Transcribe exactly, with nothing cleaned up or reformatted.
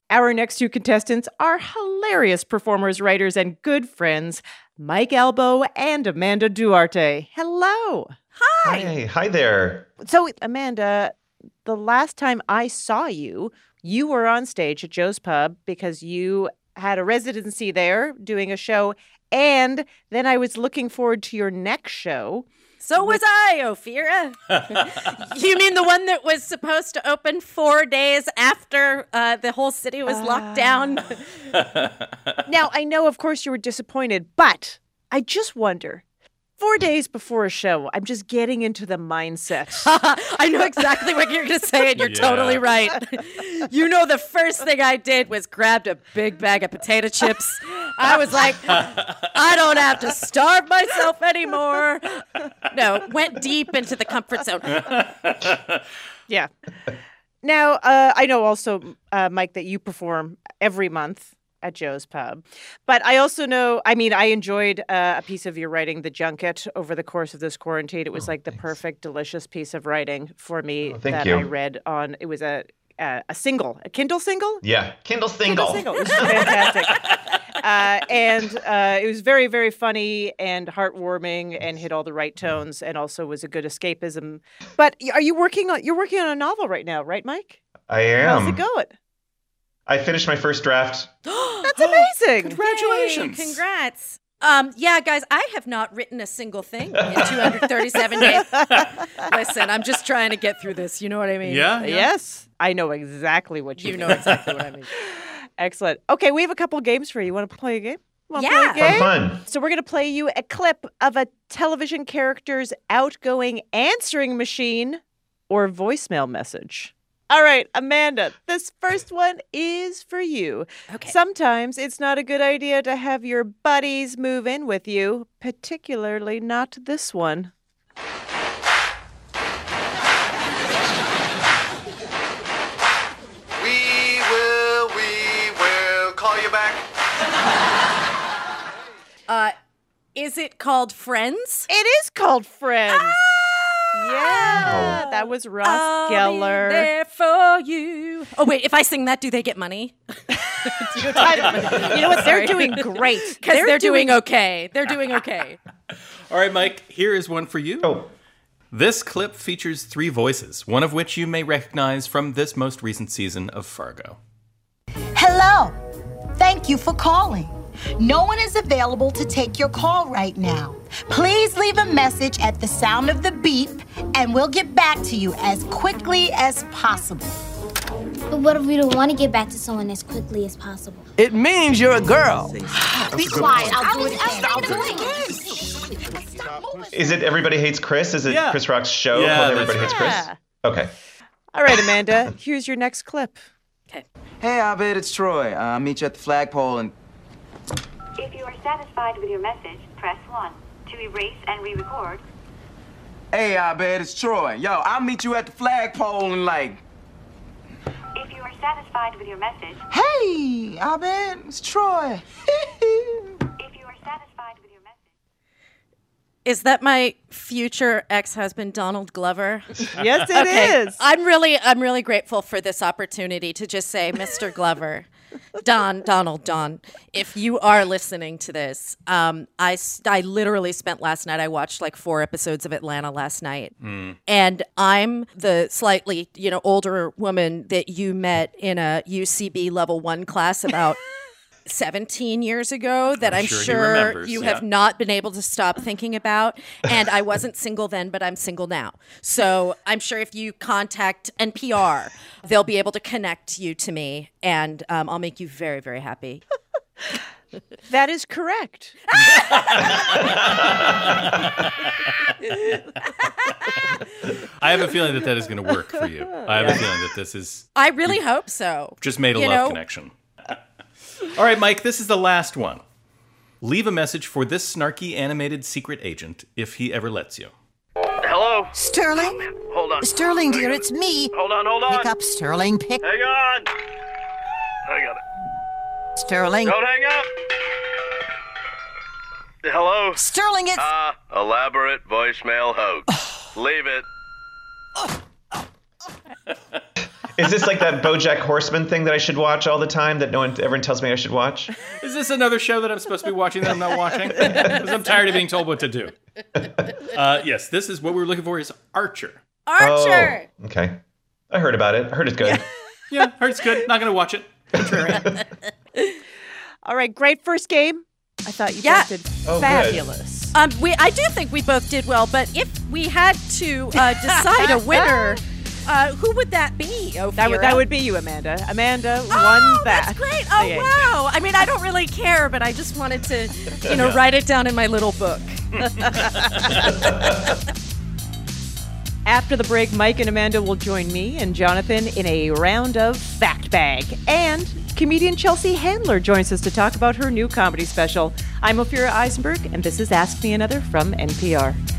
Our next two contestants are hilarious performers, writers, and good friends, Mike Albo and Amanda Duarte. Hello. Hi. Hi. Hi there. So, Amanda, the last time I saw you, you were on stage at Joe's Pub because you had a residency there doing a show, and then I was looking forward to your next show. So was I, Ophira. You mean the one that was supposed to open four days after uh, the whole city was uh... locked down? Now, I know, of course, you were disappointed, but I just wonder, four days before a show, I'm just getting into the mindset. I know exactly what you're going to say, and you're yeah. totally right. You know, the first thing I did was grabbed a big bag of potato chips. I was like, I don't have to starve myself anymore. No, went deep into the comfort zone. Yeah. Now, uh, I know also, uh, Mike, that you perform every month at Joe's Pub. But I also know, I mean, I enjoyed uh, a piece of your writing, The Junket, over the course of this quarantine. It was oh, like the thanks. perfect, delicious piece of writing for me oh, that you. I read on, it was a uh, a single, a Kindle single? Yeah, Kindle single. Kindle single. It was fantastic. uh, and uh, it was very, very funny and heartwarming and hit all the right tones and also was a good escapism. But are you working on, you're working on a novel right now, right, Mike? I am. How's it going? I finished my first draft. That's amazing. Congratulations. Yay, congrats. Um, yeah, guys, I have not written a single thing in two hundred thirty-seven days. Listen, I'm just trying to get through this. You know what I mean? Yeah. yeah. Yes. I know exactly what you, you mean. know exactly what I mean. Excellent. Okay, we have a couple games for you. You want to play a game? Wanna yeah. Play a game? Fun, fun. So we're going to play you a clip of a television character's outgoing answering machine or voicemail message. All right, Amanda, this first one is for you. Okay. Sometimes it's not a good idea to have your buddies move in with you, particularly not this one. We will, we will call you back. Uh, is it called Friends? It is called Friends. Ah! Yeah, oh. That was Ross I'll Geller. Be there for you. Oh wait, if I sing that, do they get money? you, know, you know what? They're doing great. Because they're, they're doing, doing okay. They're doing okay. All right, Mike. Here is one for you. Oh. This clip features three voices, one of which you may recognize from this most recent season of Fargo. Hello. Thank you for calling. No one is available to take your call right now. Please leave a message at the sound of the beep, and we'll get back to you as quickly as possible. But what if we don't want to get back to someone as quickly as possible? It means you're a girl. Be quiet. I'll do it again. I'll do it again. Is it Everybody Hates Chris? Is it yeah. Chris Rock's show yeah, called Everybody yeah. Hates Chris? Okay. All right, Amanda, here's your next clip. Okay. Hey, Abed, it's Troy. Uh, I'll meet you at the flagpole and... If you are satisfied with your message, press one. To erase and re-record. Hey, Abed, it's Troy. Yo, I'll meet you at the flagpole and like... If you are satisfied with your message... Hey, Abed, it's Troy. If you are satisfied with your message... Is that my future ex-husband, Donald Glover? Yes, it okay. is. I'm really, I'm really grateful for this opportunity to just say, Mister Glover... Don, Donald, Don, if you are listening to this, um, I, I literally spent last night, I watched like four episodes of Atlanta last night. Mm. And I'm the slightly, you know, older woman that you met in a U C B level one class about seventeen years ago that I'm, I'm sure, sure you yeah. have not been able to stop thinking about. And I wasn't single then, but I'm single now. So I'm sure if you contact N P R, they'll be able to connect you to me, and um, I'll make you very, very happy. That is correct. I have a feeling that that is going to work for you. I have a feeling that this is... I really hope so. Just made a you love know? connection. All right, Mike, this is the last one. Leave a message for this snarky animated secret agent if he ever lets you. Hello? Sterling? Oh, hold on. Sterling, dear, it's me. Hold on, hold on. Pick up, Sterling. Pick. Hang on. I got it. Sterling. Don't hang up. Hello? Sterling, it's... Ah, uh, elaborate voicemail hoax. Leave it. Is this like that BoJack Horseman thing that I should watch all the time that no one, everyone tells me I should watch? Is this another show that I'm supposed to be watching that I'm not watching? Because I'm tired of being told what to do. Uh, yes, this is what we were looking for is Archer. Archer! Oh, okay. I heard about it. I heard it's good. Yeah, heard it's good. Not going to watch it. Contrarian. All right, great first game. I thought you Yeah. both did Oh, good. fabulous. Um, we I do think we both did well, but if we had to uh, decide a winner, uh, who would that be? Ophira? That would that would be you, Amanda. Amanda Oh, won that. that's great! Oh, Okay. wow! I mean, I don't really care, but I just wanted to, you know, write it down in my little book. After the break, Mike and Amanda will join me and Jonathan in a round of Fact Bag. And comedian Chelsea Handler joins us to talk about her new comedy special. I'm Ophira Eisenberg, and this is Ask Me Another from N P R.